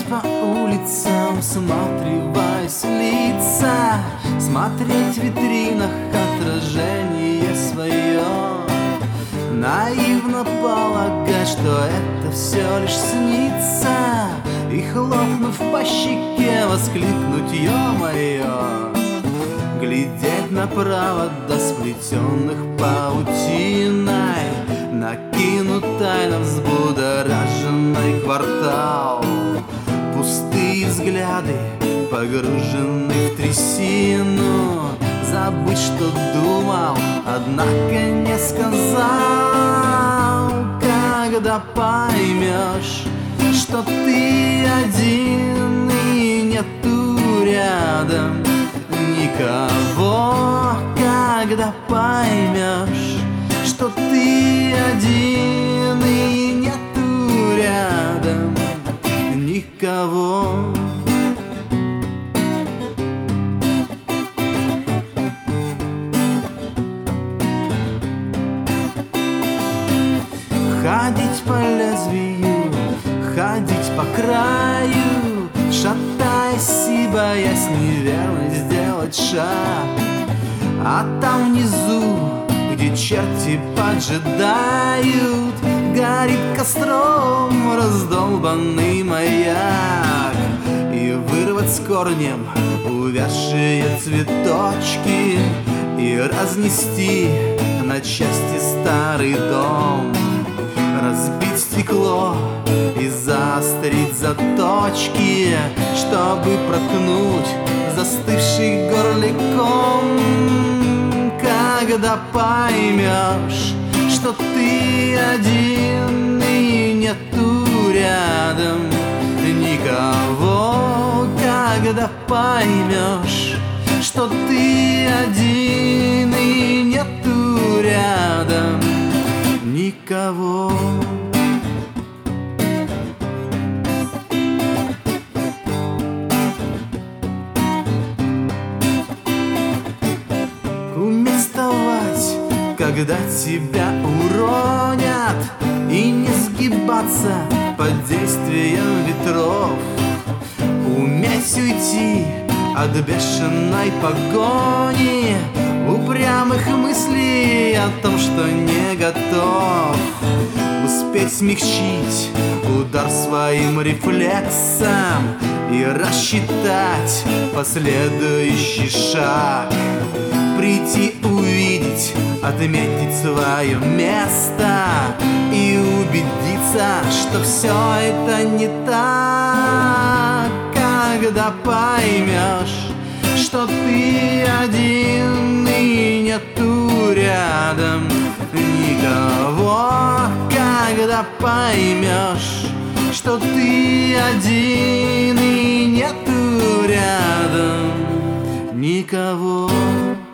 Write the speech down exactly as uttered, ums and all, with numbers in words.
по улицам, всматриваясь в лица, смотреть в витринах отражение свое, наивно полагать, что это все лишь снится, и, хлопнув по щеке, воскликнуть: ё-моё! Глядеть направо до сплетенных паутиной накинут тайно взбудораженный квартал. Пустые взгляды, погружены в трясину, забыть, что думал, однако не сказал. Когда поймешь, что ты один и нету рядом никого, когда поймешь, что ты один и нету рядом никого. Ходить по лезвию, ходить по краю, шатаясь и боясь неверно сделать шаг. А там внизу, где черти поджидают, горит костром раздолбанный маяк. И вырвать с корнем увядшие цветочки и разнести на части старый дом, разбить стекло и заострить заточки, чтобы проткнуть застывший горликом. Когда поймешь, что ты один и нету рядом никого, когда поймешь, что ты один и нету рядом никого. Уметь вставать, когда тебя уронят, и не сгибаться под действием ветров. Уметь уйти от бешеной погони, упрямых мыслей о том, что не готов. Успеть смягчить удар своим рефлексом и рассчитать последующий шаг. Прийти, увидеть, отметить свое место и убедиться, что все это не так. Когда поймешь, что ты один и нету рядом никого, когда поймешь, что ты один и нету рядом никого.